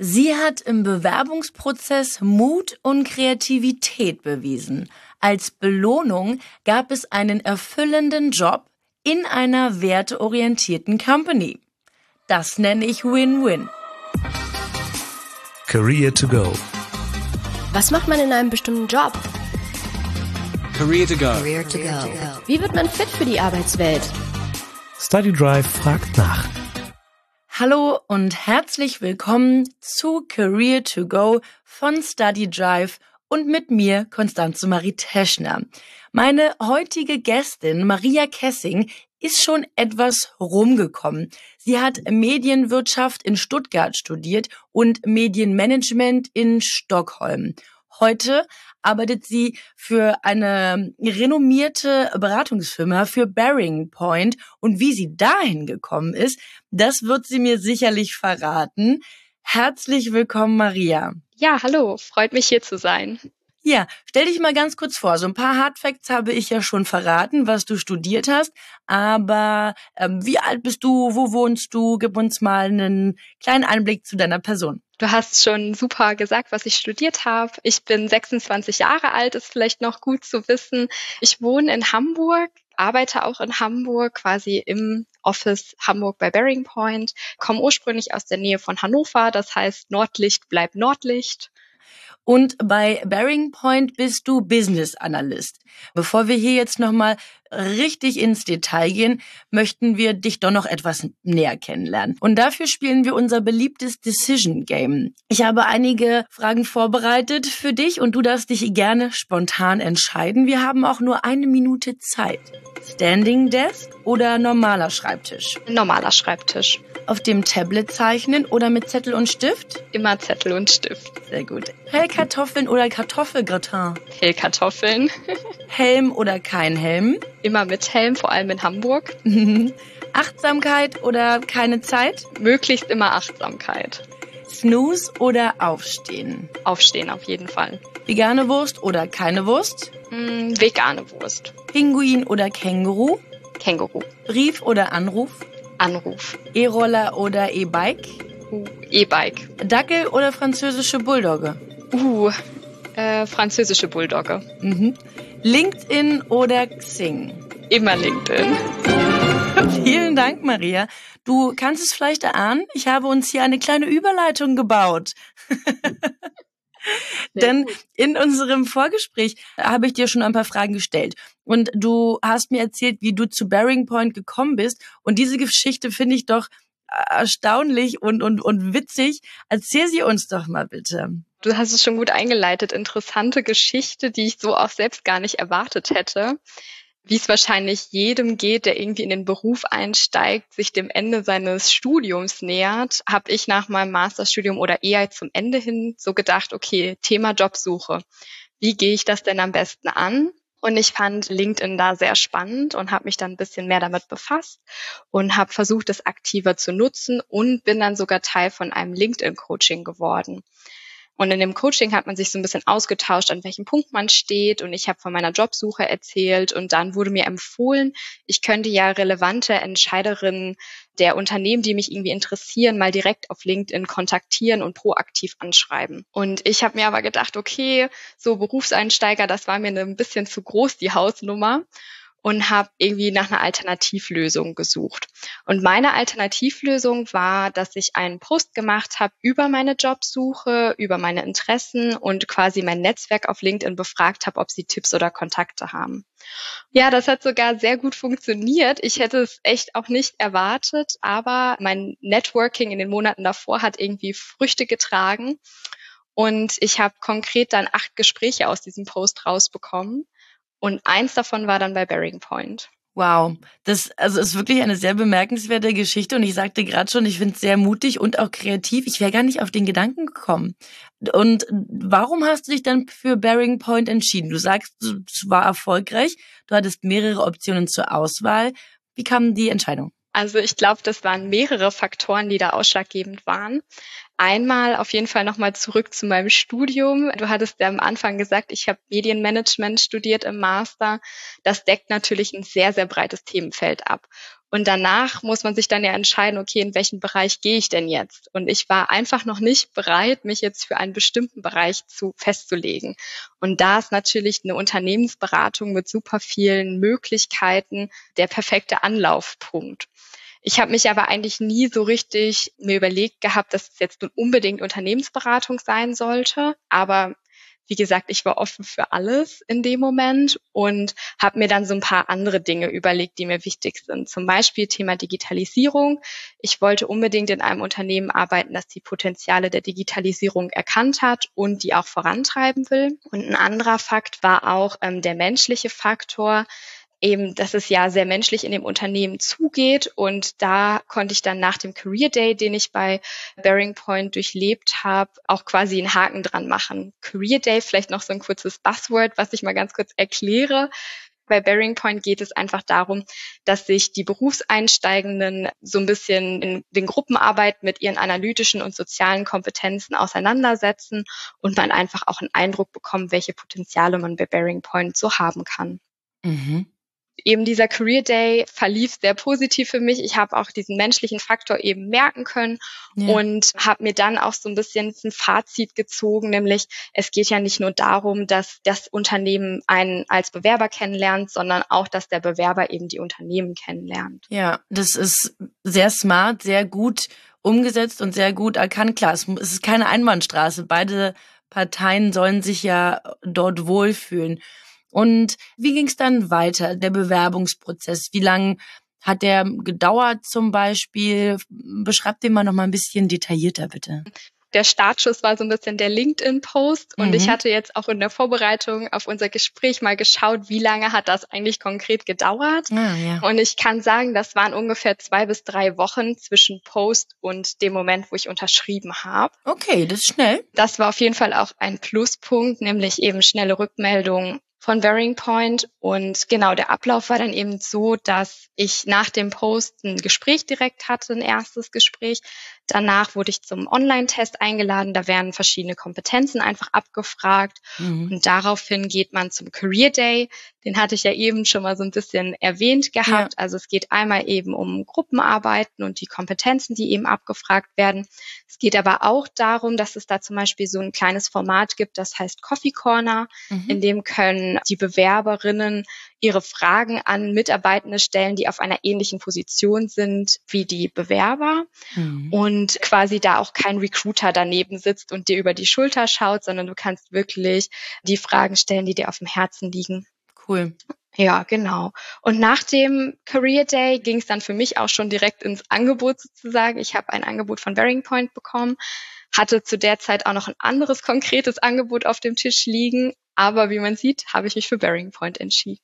Sie hat im Bewerbungsprozess Mut und Kreativität bewiesen. Als Belohnung gab es einen erfüllenden Job in einer werteorientierten Company. Das nenne ich Win-Win. Career to go. Was macht man in einem bestimmten Job? Career to go. Career to go. Wie wird man fit für die Arbeitswelt? Study Drive fragt nach. Hallo und herzlich willkommen zu Career to Go von Study Drive und mit mir, Constanze Marie Teschner. Meine heutige Gästin, Maria Kessing, ist schon etwas rumgekommen. Sie hat Medienwirtschaft in Stuttgart studiert und Medienmanagement in Stockholm. Heute arbeitet sie für eine renommierte Beratungsfirma für Bearing Point. Und wie sie dahin gekommen ist, das wird sie mir sicherlich verraten. Herzlich willkommen, Maria. Ja, hallo, freut mich hier zu sein. Ja, stell dich mal ganz kurz vor. So ein paar Hardfacts habe ich ja schon verraten, was du studiert hast. Aber wie alt bist du? Wo wohnst du? Gib uns mal einen kleinen Einblick zu deiner Person. Du hast schon super gesagt, was ich studiert habe. Ich bin 26 Jahre alt, ist vielleicht noch gut zu wissen. Ich wohne in Hamburg, arbeite auch in Hamburg, quasi im Office Hamburg bei Bearing Point, komme ursprünglich aus der Nähe von Hannover, das heißt Nordlicht bleibt Nordlicht. Und bei Bearing Point bist du Business Analyst. Bevor wir hier jetzt nochmal richtig ins Detail gehen, möchten wir dich doch noch etwas näher kennenlernen. Und dafür spielen wir unser beliebtes Decision Game. Ich habe einige Fragen vorbereitet für dich und du darfst dich gerne spontan entscheiden. Wir haben auch nur 1 Minute Zeit. Standing Desk oder normaler Schreibtisch? Normaler Schreibtisch. Auf dem Tablet zeichnen oder mit Zettel und Stift? Immer Zettel und Stift. Sehr gut. Pellkartoffeln oder Kartoffelgratin? Pellkartoffeln. Helm oder kein Helm? Immer mit Helm, vor allem in Hamburg. Achtsamkeit oder keine Zeit? Möglichst immer Achtsamkeit. Snooze oder Aufstehen? Aufstehen auf jeden Fall. Vegane Wurst oder keine Wurst? Vegane Wurst. Pinguin oder Känguru? Känguru. Brief oder Anruf? Anruf. E-Roller oder E-Bike? E-Bike. Dackel oder französische Bulldogge? Französische Bulldogge. LinkedIn oder Xing? Immer LinkedIn. Vielen Dank, Maria. Du kannst es vielleicht erahnen, ich habe uns hier eine kleine Überleitung gebaut. Denn in unserem Vorgespräch habe ich dir schon ein paar Fragen gestellt. Und du hast mir erzählt, wie du zu Bearing Point gekommen bist. Und diese Geschichte finde ich doch erstaunlich und witzig. Erzähl sie uns doch mal bitte. Du hast es schon gut eingeleitet. Interessante Geschichte, die ich so auch selbst gar nicht erwartet hätte. Wie es wahrscheinlich jedem geht, der irgendwie in den Beruf einsteigt, sich dem Ende seines Studiums nähert, habe ich nach meinem Masterstudium oder eher zum Ende hin so gedacht, okay, Thema Jobsuche. Wie gehe ich das denn am besten an? Und ich fand LinkedIn da sehr spannend und habe mich dann ein bisschen mehr damit befasst und habe versucht, es aktiver zu nutzen und bin dann sogar Teil von einem LinkedIn-Coaching geworden. Und in dem Coaching hat man sich so ein bisschen ausgetauscht, an welchem Punkt man steht. Und ich habe von meiner Jobsuche erzählt. Und dann wurde mir empfohlen, ich könnte ja relevante Entscheiderinnen der Unternehmen, die mich irgendwie interessieren, mal direkt auf LinkedIn kontaktieren und proaktiv anschreiben. Und ich habe mir aber gedacht, okay, so Berufseinsteiger, das war mir ein bisschen zu groß, die Hausnummer. Und habe irgendwie nach einer Alternativlösung gesucht. Und meine Alternativlösung war, dass ich einen Post gemacht habe über meine Jobsuche, über meine Interessen und quasi mein Netzwerk auf LinkedIn befragt habe, ob sie Tipps oder Kontakte haben. Ja, das hat sogar sehr gut funktioniert. Ich hätte es echt auch nicht erwartet, aber mein Networking in den Monaten davor hat irgendwie Früchte getragen. Und ich habe konkret dann 8 Gespräche aus diesem Post rausbekommen. Und 1 davon war dann bei Bearing Point. Wow, das ist wirklich eine sehr bemerkenswerte Geschichte und ich sagte gerade schon, ich finde es sehr mutig und auch kreativ. Ich wäre gar nicht auf den Gedanken gekommen. Und warum hast du dich dann für Bearing Point entschieden? Du sagst, es war erfolgreich, du hattest mehrere Optionen zur Auswahl. Wie kam die Entscheidung? Also ich glaube, das waren mehrere Faktoren, die da ausschlaggebend waren. Einmal auf jeden Fall nochmal zurück zu meinem Studium. Du hattest ja am Anfang gesagt, ich habe Medienmanagement studiert im Master. Das deckt natürlich ein sehr, sehr breites Themenfeld ab. Und danach muss man sich dann ja entscheiden, okay, in welchen Bereich gehe ich denn jetzt? Und ich war einfach noch nicht bereit, mich jetzt für einen bestimmten Bereich festzulegen. Und da ist natürlich eine Unternehmensberatung mit super vielen Möglichkeiten der perfekte Anlaufpunkt. Ich habe mich aber eigentlich nie so richtig mir überlegt gehabt, dass es jetzt nun unbedingt Unternehmensberatung sein sollte. Aber wie gesagt, ich war offen für alles in dem Moment und habe mir dann so ein paar andere Dinge überlegt, die mir wichtig sind. Zum Beispiel Thema Digitalisierung. Ich wollte unbedingt in einem Unternehmen arbeiten, das die Potenziale der Digitalisierung erkannt hat und die auch vorantreiben will. Und ein anderer Fakt war auch der menschliche Faktor. Eben, dass es ja sehr menschlich in dem Unternehmen zugeht. Und da konnte ich dann nach dem Career Day, den ich bei Bearing Point durchlebt habe, auch quasi einen Haken dran machen. Career Day, vielleicht noch so ein kurzes Buzzword, was ich mal ganz kurz erkläre. Bei Bearing Point geht es einfach darum, dass sich die Berufseinsteigenden so ein bisschen in den Gruppenarbeit mit ihren analytischen und sozialen Kompetenzen auseinandersetzen und man einfach auch einen Eindruck bekommt, welche Potenziale man bei Bearing Point so haben kann. Mhm. Eben dieser Career Day verlief sehr positiv für mich. Ich habe auch diesen menschlichen Faktor eben merken können und habe mir dann auch so ein bisschen ein Fazit gezogen, nämlich es geht ja nicht nur darum, dass das Unternehmen einen als Bewerber kennenlernt, sondern auch, dass der Bewerber eben die Unternehmen kennenlernt. Ja, das ist sehr smart, sehr gut umgesetzt und sehr gut erkannt. Klar, es ist keine Einbahnstraße. Beide Parteien sollen sich ja dort wohlfühlen. Und wie ging es dann weiter, der Bewerbungsprozess? Wie lange hat der gedauert zum Beispiel? Beschreib den mal noch mal ein bisschen detaillierter, bitte. Der Startschuss war so ein bisschen der LinkedIn-Post und ich hatte jetzt auch in der Vorbereitung auf unser Gespräch mal geschaut, wie lange hat das eigentlich konkret gedauert. Und ich kann sagen, das waren ungefähr 2 bis 3 Wochen zwischen Post und dem Moment, wo ich unterschrieben habe. Okay, das ist schnell. Das war auf jeden Fall auch ein Pluspunkt, nämlich eben schnelle Rückmeldung von Bearing Point. Und genau, der Ablauf war dann eben so, dass ich nach dem Post ein Gespräch direkt hatte, ein erstes Gespräch. Danach wurde ich zum Online-Test eingeladen. Da werden verschiedene Kompetenzen einfach abgefragt. Und daraufhin geht man zum Career Day. Den hatte ich ja eben schon mal so ein bisschen erwähnt gehabt. Ja. Also es geht einmal eben um Gruppenarbeiten und die Kompetenzen, die eben abgefragt werden. Es geht aber auch darum, dass es da zum Beispiel so ein kleines Format gibt, das heißt Coffee Corner. In dem können die Bewerberinnen ihre Fragen an Mitarbeitende stellen, die auf einer ähnlichen Position sind wie die Bewerber und quasi da auch kein Recruiter daneben sitzt und dir über die Schulter schaut, sondern du kannst wirklich die Fragen stellen, die dir auf dem Herzen liegen. Cool. Ja, genau. Und nach dem Career Day ging es dann für mich auch schon direkt ins Angebot sozusagen. Ich habe ein Angebot von Bearing Point bekommen, hatte zu der Zeit auch noch ein anderes konkretes Angebot auf dem Tisch liegen. Aber wie man sieht, habe ich mich für Bearing Point entschieden.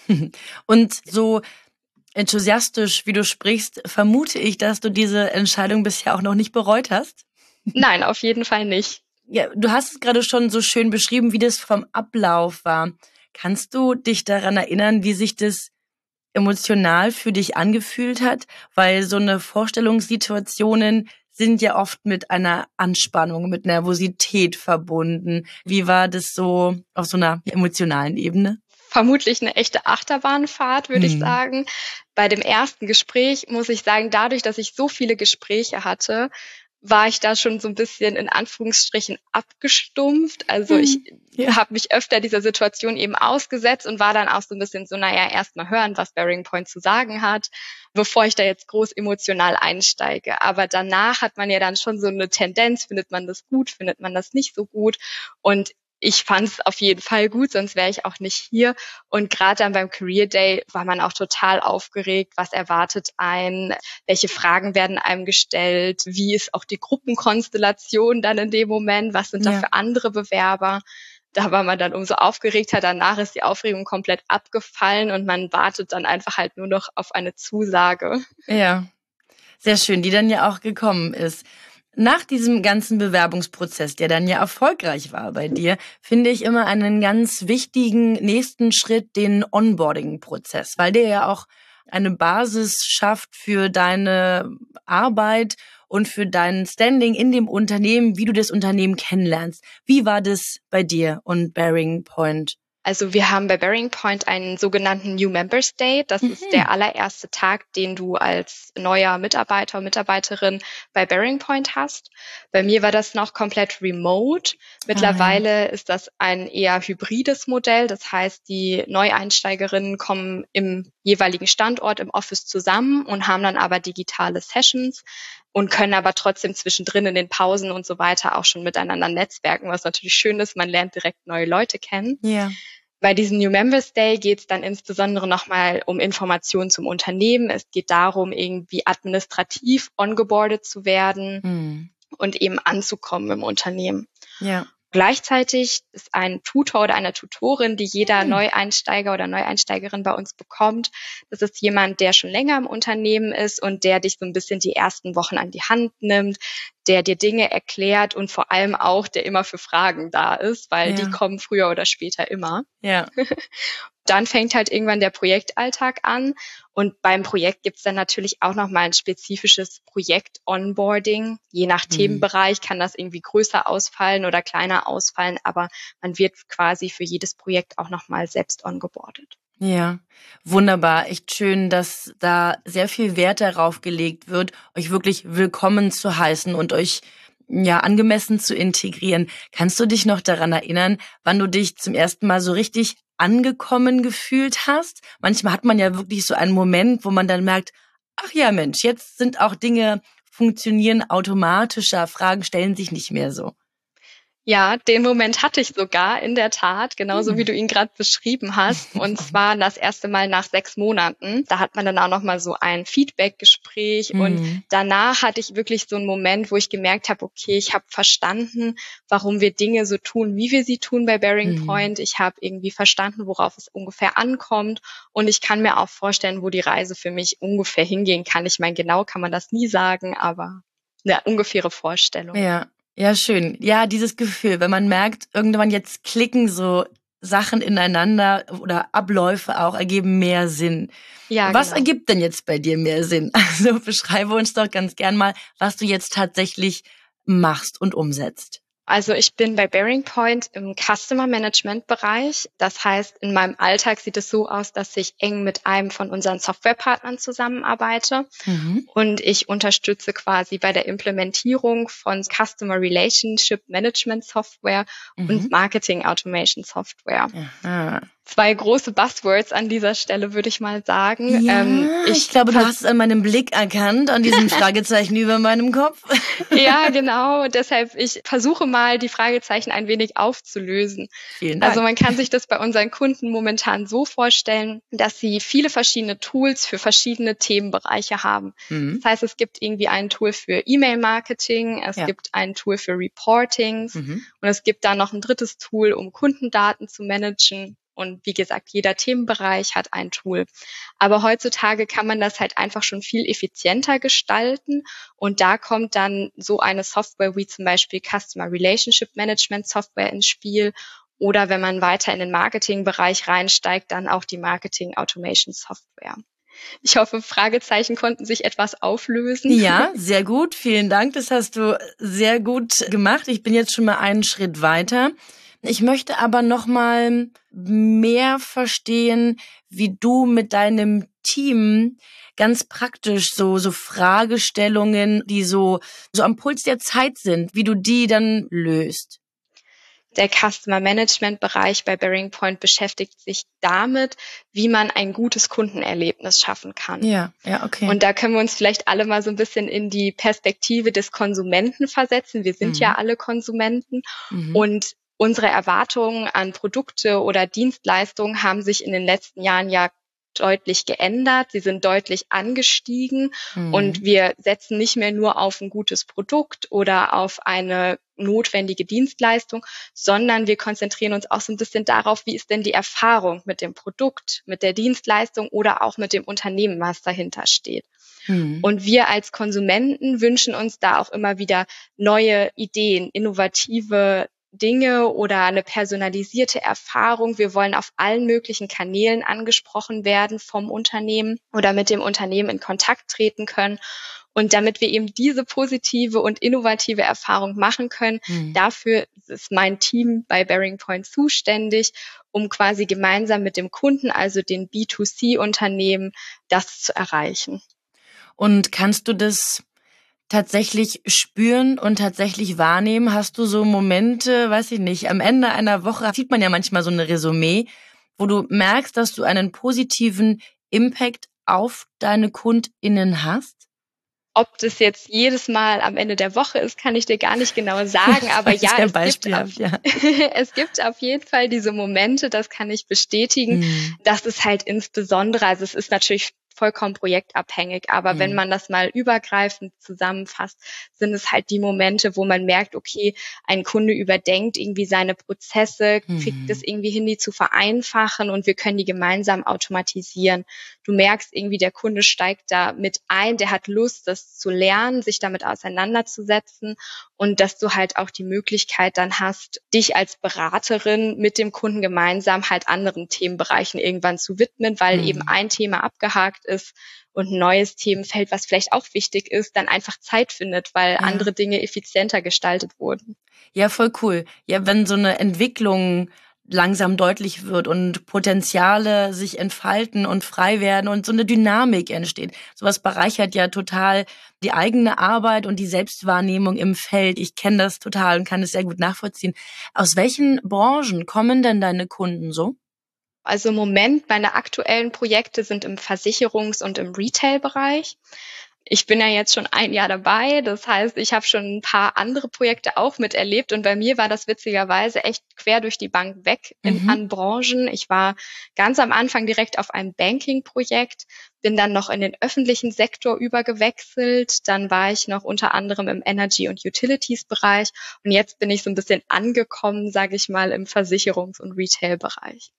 Und so enthusiastisch, wie du sprichst, vermute ich, dass du diese Entscheidung bisher auch noch nicht bereut hast? Nein, auf jeden Fall nicht. Ja, du hast es gerade schon so schön beschrieben, wie das vom Ablauf war. Kannst du dich daran erinnern, wie sich das emotional für dich angefühlt hat? Weil so eine Vorstellungssituationen sind ja oft mit einer Anspannung, mit Nervosität verbunden. Wie war das so auf so einer emotionalen Ebene? Vermutlich eine echte Achterbahnfahrt, würde ich sagen. Bei dem ersten Gespräch muss ich sagen, dadurch, dass ich so viele Gespräche hatte, war ich da schon so ein bisschen in Anführungsstrichen abgestumpft. Also ich habe mich öfter dieser Situation eben ausgesetzt und war dann auch so ein bisschen so, naja, erstmal hören, was Bearing Point zu sagen hat, bevor ich da jetzt groß emotional einsteige. Aber danach hat man ja dann schon so eine Tendenz, findet man das gut, findet man das nicht so gut. Und ich fand es auf jeden Fall gut, sonst wäre ich auch nicht hier. Und gerade dann beim Career Day war man auch total aufgeregt. Was erwartet einen? Welche Fragen werden einem gestellt? Wie ist auch die Gruppenkonstellation dann in dem Moment? Was sind da für andere Bewerber? Da war man dann umso aufgeregter. Danach ist die Aufregung komplett abgefallen und man wartet dann einfach halt nur noch auf eine Zusage. Ja, sehr schön, die dann ja auch gekommen ist. Nach diesem ganzen Bewerbungsprozess, der dann ja erfolgreich war bei dir, finde ich immer einen ganz wichtigen nächsten Schritt den Onboarding-Prozess, weil der ja auch eine Basis schafft für deine Arbeit und für dein Standing in dem Unternehmen, wie du das Unternehmen kennenlernst. Wie war das bei dir und Bearing Point? Also wir haben bei Bearing Point einen sogenannten New Members Day. Das ist der allererste Tag, den du als neuer Mitarbeiter, Mitarbeiterin bei Bearing Point hast. Bei mir war das noch komplett remote. Mittlerweile ist das ein eher hybrides Modell. Das heißt, die Neueinsteigerinnen kommen im jeweiligen Standort im Office zusammen und haben dann aber digitale Sessions und können aber trotzdem zwischendrin in den Pausen und so weiter auch schon miteinander netzwerken, was natürlich schön ist. Man lernt direkt neue Leute kennen. Ja. Bei diesem New Members Day geht es dann insbesondere nochmal um Informationen zum Unternehmen. Es geht darum, irgendwie administrativ ongeboardet zu werden und eben anzukommen im Unternehmen. Ja. Gleichzeitig ist ein Tutor oder eine Tutorin, die jeder Neueinsteiger oder Neueinsteigerin bei uns bekommt. Das ist jemand, der schon länger im Unternehmen ist und der dich so ein bisschen die ersten Wochen an die Hand nimmt, der dir Dinge erklärt und vor allem auch, der immer für Fragen da ist, weil die kommen früher oder später immer. Ja. Dann fängt halt irgendwann der Projektalltag an und beim Projekt gibt's dann natürlich auch nochmal ein spezifisches Projekt-Onboarding. Je nach Themenbereich kann das irgendwie größer ausfallen oder kleiner ausfallen, aber man wird quasi für jedes Projekt auch nochmal selbst ongeboardet. Ja, wunderbar. Echt schön, dass da sehr viel Wert darauf gelegt wird, euch wirklich willkommen zu heißen und euch angemessen zu integrieren. Kannst du dich noch daran erinnern, wann du dich zum ersten Mal so richtig angekommen gefühlt hast? Manchmal hat man ja wirklich so einen Moment, wo man dann merkt, ach ja Mensch, jetzt sind auch Dinge funktionieren automatischer, Fragen stellen sich nicht mehr so. Ja, den Moment hatte ich sogar in der Tat, genauso wie du ihn gerade beschrieben hast. Und zwar das erste Mal nach 6 Monaten. Da hat man dann auch nochmal so ein Feedback-Gespräch. Und danach hatte ich wirklich so einen Moment, wo ich gemerkt habe, okay, ich habe verstanden, warum wir Dinge so tun, wie wir sie tun bei Bearing Point. Ich habe irgendwie verstanden, worauf es ungefähr ankommt. Und ich kann mir auch vorstellen, wo die Reise für mich ungefähr hingehen kann. Ich meine, genau kann man das nie sagen, aber eine ungefähre Vorstellung. Ja, schön. Ja, dieses Gefühl, wenn man merkt, irgendwann jetzt klicken so Sachen ineinander oder Abläufe auch ergeben mehr Sinn. Ja, was genau. ergibt denn jetzt bei dir mehr Sinn? Also beschreibe uns doch ganz gern mal, was du jetzt tatsächlich machst und umsetzt. Also ich bin bei Bearing Point im Customer Management Bereich. Das heißt, in meinem Alltag sieht es so aus, dass ich eng mit einem von unseren Softwarepartnern zusammenarbeite und ich unterstütze quasi bei der Implementierung von Customer Relationship Management Software und Marketing Automation Software. Aha. 2 große Buzzwords an dieser Stelle, würde ich mal sagen. Ja, ich glaube, du hast es an meinem Blick erkannt, an diesem Fragezeichen über meinem Kopf. Ja, genau. Deshalb, ich versuche mal, die Fragezeichen ein wenig aufzulösen. Vielen Dank. Also man kann sich das bei unseren Kunden momentan so vorstellen, dass sie viele verschiedene Tools für verschiedene Themenbereiche haben. Das heißt, es gibt irgendwie ein Tool für E-Mail-Marketing, es gibt ein Tool für Reportings und es gibt dann noch ein drittes Tool, um Kundendaten zu managen. Und wie gesagt, jeder Themenbereich hat ein Tool. Aber heutzutage kann man das halt einfach schon viel effizienter gestalten. Und da kommt dann so eine Software wie zum Beispiel Customer Relationship Management Software ins Spiel. Oder wenn man weiter in den Marketingbereich reinsteigt, dann auch die Marketing Automation Software. Ich hoffe, Fragezeichen konnten sich etwas auflösen. Ja, sehr gut. Vielen Dank. Das hast du sehr gut gemacht. Ich bin jetzt schon mal einen Schritt weiter. Ich möchte aber noch mal mehr verstehen, wie du mit deinem Team ganz praktisch so Fragestellungen, die so am Puls der Zeit sind, wie du die dann löst. Der Customer Management Bereich bei Bearing Point beschäftigt sich damit, wie man ein gutes Kundenerlebnis schaffen kann. Ja, okay. Und da können wir uns vielleicht alle mal so ein bisschen in die Perspektive des Konsumenten versetzen. Wir sind ja alle Konsumenten und unsere Erwartungen an Produkte oder Dienstleistungen haben sich in den letzten Jahren ja deutlich geändert. Sie sind deutlich angestiegen und wir setzen nicht mehr nur auf ein gutes Produkt oder auf eine notwendige Dienstleistung, sondern wir konzentrieren uns auch so ein bisschen darauf, wie ist denn die Erfahrung mit dem Produkt, mit der Dienstleistung oder auch mit dem Unternehmen, was dahinter steht. Und wir als Konsumenten wünschen uns da auch immer wieder neue Ideen, innovative Dinge oder eine personalisierte Erfahrung. Wir wollen auf allen möglichen Kanälen angesprochen werden vom Unternehmen oder mit dem Unternehmen in Kontakt treten können. Und damit wir eben diese positive und innovative Erfahrung machen können, dafür ist mein Team bei Bearing Point zuständig, um quasi gemeinsam mit dem Kunden, also den B2C-Unternehmen, das zu erreichen. Und kannst du das tatsächlich spüren und tatsächlich wahrnehmen? Hast du so Momente, weiß ich nicht, am Ende einer Woche sieht man ja manchmal so eine Resümee, wo du merkst, dass du einen positiven Impact auf deine KundInnen hast? Ob das jetzt jedes Mal am Ende der Woche ist, kann ich dir gar nicht genau sagen. Aber ja, es gibt auf jeden Fall diese Momente, das kann ich bestätigen. Das ist halt insbesondere, also es ist natürlich vollkommen projektabhängig, aber wenn man das mal übergreifend zusammenfasst, sind es halt die Momente, wo man merkt, okay, ein Kunde überdenkt irgendwie seine Prozesse, kriegt es irgendwie hin, die zu vereinfachen und wir können die gemeinsam automatisieren. Du merkst irgendwie, der Kunde steigt da mit ein, der hat Lust, das zu lernen, sich damit auseinanderzusetzen und dass du halt auch die Möglichkeit dann hast, dich als Beraterin mit dem Kunden gemeinsam halt anderen Themenbereichen irgendwann zu widmen, weil eben ein Thema abgehakt ist und ein neues Themenfeld, was vielleicht auch wichtig ist, dann einfach Zeit findet, weil andere Dinge effizienter gestaltet wurden. Ja, voll cool. Ja, wenn so eine Entwicklung langsam deutlich wird und Potenziale sich entfalten und frei werden und so eine Dynamik entsteht. Sowas bereichert ja total die eigene Arbeit und die Selbstwahrnehmung im Feld. Ich kenne das total und kann es sehr gut nachvollziehen. Aus welchen Branchen kommen denn deine Kunden so? Also im Moment, meine aktuellen Projekte sind im Versicherungs- und im Retail-Bereich. Ich bin ja jetzt schon ein Jahr dabei, das heißt, ich habe schon ein paar andere Projekte auch miterlebt und bei mir war das witzigerweise echt quer durch die Bank weg an Branchen. Ich war ganz am Anfang direkt auf einem Banking-Projekt, bin dann noch in den öffentlichen Sektor übergewechselt, dann war ich noch unter anderem im Energy- und Utilities-Bereich und jetzt bin ich so ein bisschen angekommen, sage ich mal, im Versicherungs- und Retail-Bereich.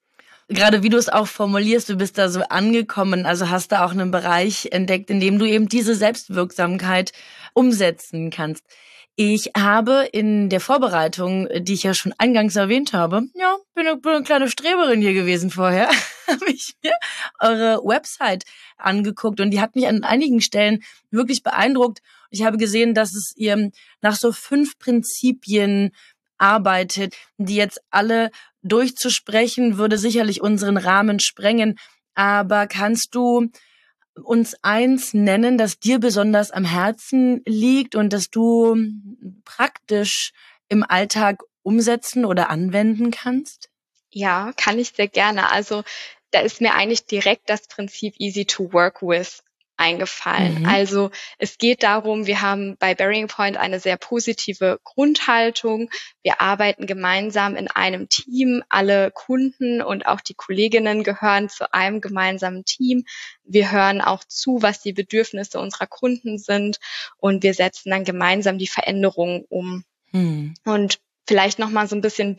Gerade wie du es auch formulierst, du bist da so angekommen, also hast da auch einen Bereich entdeckt, in dem du eben diese Selbstwirksamkeit umsetzen kannst. Ich habe in der Vorbereitung, die ich ja schon eingangs erwähnt habe, bin eine kleine Streberin hier gewesen vorher, habe ich mir eure Website angeguckt und die hat mich an einigen Stellen wirklich beeindruckt. Ich habe gesehen, dass es ihr nach so 5 Prinzipien arbeitet, die jetzt alle durchzusprechen, würde sicherlich unseren Rahmen sprengen. Aber kannst du uns eins nennen, das dir besonders am Herzen liegt und das du praktisch im Alltag umsetzen oder anwenden kannst? Ja, kann ich sehr gerne. Also da ist mir eigentlich direkt das Prinzip Easy to Work With eingefallen. Also es geht darum, wir haben bei Bearing Point eine sehr positive Grundhaltung. Wir arbeiten gemeinsam in einem Team. Alle Kunden und auch die Kolleginnen gehören zu einem gemeinsamen Team. Wir hören auch zu, was die Bedürfnisse unserer Kunden sind und wir setzen dann gemeinsam die Veränderungen um. Und vielleicht noch mal so ein bisschen,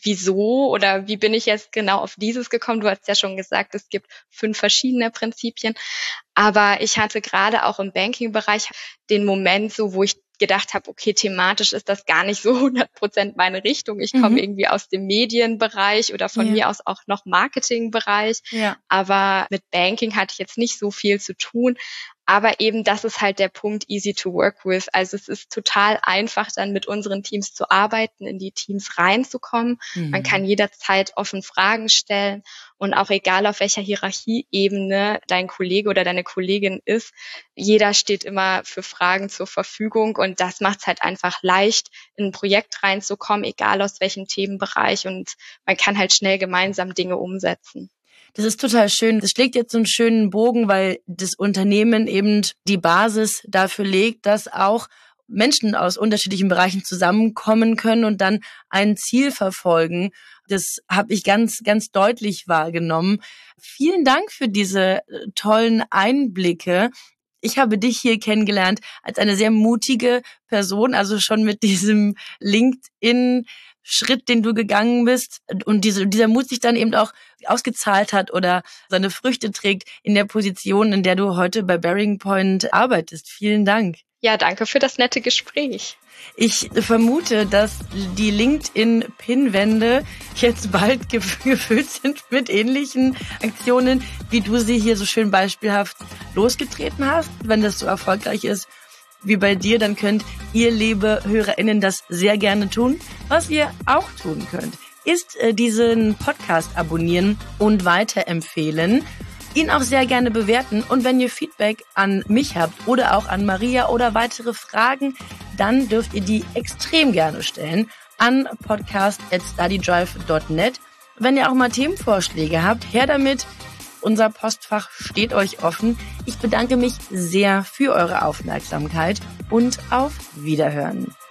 wieso oder wie bin ich jetzt genau auf dieses gekommen? Du hast ja schon gesagt, es gibt 5 verschiedene Prinzipien. Aber ich hatte gerade auch im Banking-Bereich den Moment so, wo ich gedacht habe, okay, thematisch ist das gar nicht so 100% meine Richtung. Ich komme irgendwie aus dem Medienbereich oder von mir aus auch noch Marketingbereich. Aber mit Banking hatte ich jetzt nicht so viel zu tun. Aber eben, das ist halt der Punkt, easy to work with. Also es ist total einfach, dann mit unseren Teams zu arbeiten, in die Teams reinzukommen. Man kann jederzeit offen Fragen stellen und auch egal, auf welcher Hierarchieebene dein Kollege oder deine Kollegin ist, jeder steht immer für Fragen zur Verfügung und das macht es halt einfach leicht, in ein Projekt reinzukommen, egal aus welchem Themenbereich und man kann halt schnell gemeinsam Dinge umsetzen. Das ist total schön. Das schlägt jetzt so einen schönen Bogen, weil das Unternehmen eben die Basis dafür legt, dass auch Menschen aus unterschiedlichen Bereichen zusammenkommen können und dann ein Ziel verfolgen. Das habe ich ganz, ganz deutlich wahrgenommen. Vielen Dank für diese tollen Einblicke. Ich habe dich hier kennengelernt als eine sehr mutige Person, also schon mit diesem LinkedIn-Schritt, den du gegangen bist und dieser Mut sich dann eben auch ausgezahlt hat oder seine Früchte trägt in der Position, in der du heute bei Bearing Point arbeitest. Vielen Dank. Ja, danke für das nette Gespräch. Ich vermute, dass die LinkedIn-Pinwände jetzt bald gefüllt sind mit ähnlichen Aktionen, wie du sie hier so schön beispielhaft losgetreten hast. Wenn das so erfolgreich ist wie bei dir, dann könnt ihr, liebe HörerInnen, das sehr gerne tun. Was ihr auch tun könnt, ist diesen Podcast abonnieren und weiterempfehlen. Ihn auch sehr gerne bewerten, und wenn ihr Feedback an mich habt oder auch an Maria oder weitere Fragen, dann dürft ihr die extrem gerne stellen an podcast@studydrive.net. Wenn ihr auch mal Themenvorschläge habt, her damit. Unser Postfach steht euch offen. Ich bedanke mich sehr für eure Aufmerksamkeit und auf Wiederhören.